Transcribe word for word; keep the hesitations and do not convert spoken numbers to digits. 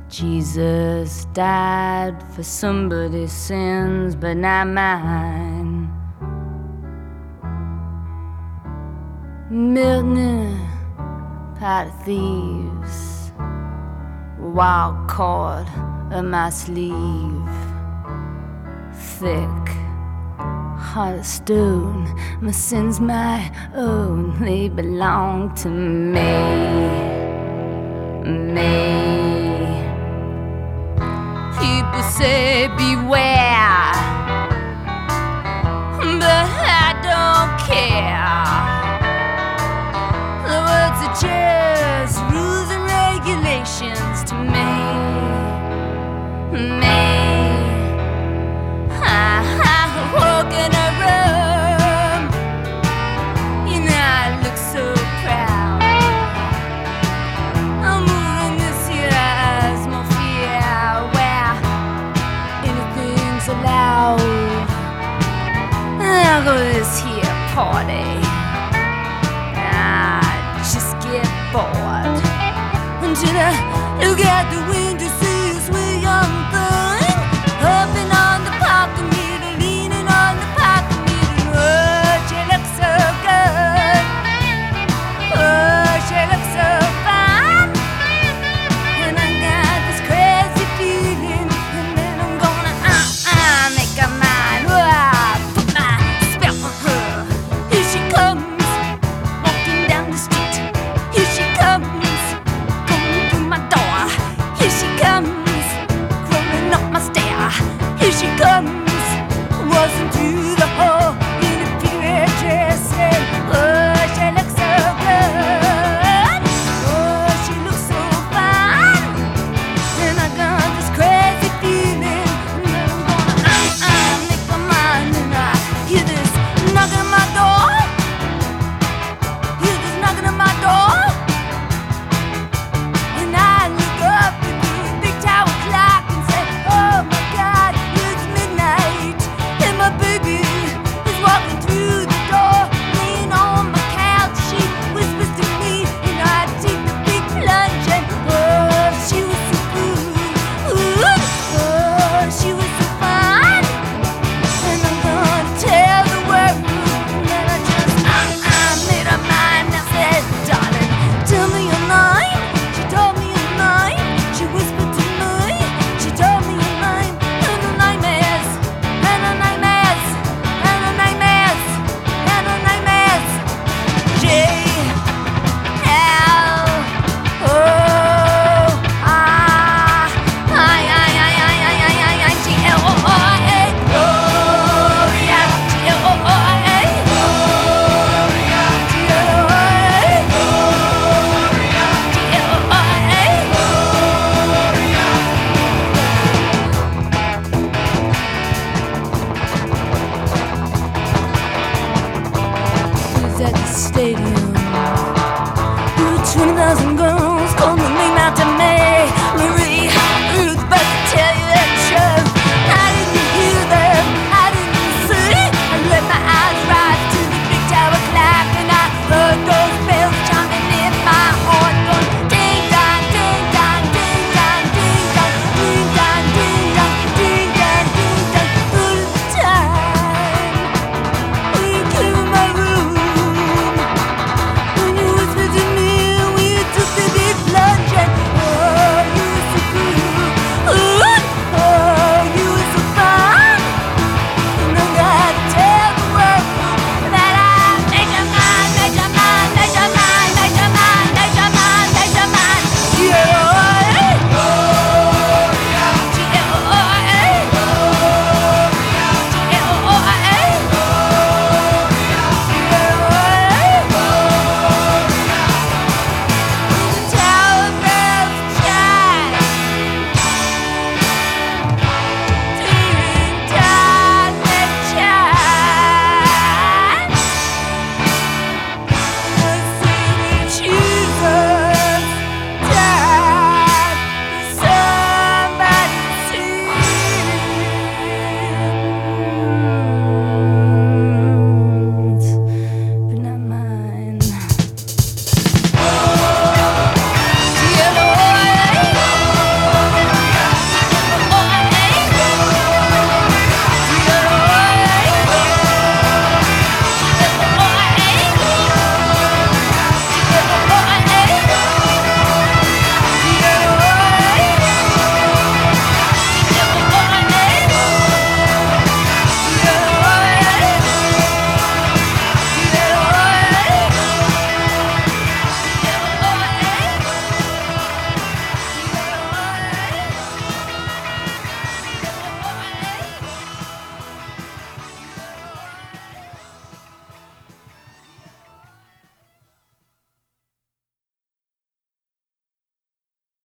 Jesus died for somebody's sins, but not mine. Milton, pot of thieves, wild cord of my sleeve, thick heart of stone. My sins my own, they belong to me, me. People say beware, but I don't care. The words are just rules and regulations to me, me. I, I walk in a room, you know I look so proud. I'm moving this here atmosphere where anything's allowed. I'll go to this here party, I just get bored until I look out the window, see a sweet young thing hopping on the parking meter, leaning on the parking meter. Oh, she looks so good. Oh, she looks so fine. And I got this crazy feeling, and then I'm gonna uh-uh make her mine. Oh, I put my spell on her. Here she comes, walking down the street. Here she comes, coming through my door. Here she comes, crawling up my stair. Here she comes, wasn't through the hole in a period dress. Oh, she looks so good. Oh, she looks so fine. And I got this crazy feeling, and then I'm gonna uh-uh make my mind. And I hear this knocking at my door. Hear this knocking at my door. And I look up at the big tower clock and say, oh my God, it's midnight. And my baby is walking through the door, laying on my couch. She whispers to me, and I take the big plunge. And oh, she was so good. Oh, she was so fine. And I'm gonna tell the world. And then I just uh-uh made her mind. I said, darling, tell me your name. She told me her name. She whispered to me. She told me her name. And her name is, and her name is, and her name is, and her name is J L O I I I I I I I I G L O I A. Gloria, G L O I A. Gloria, G L O I A. Gloria, G L O I A. Gloria. Who's at the stadium?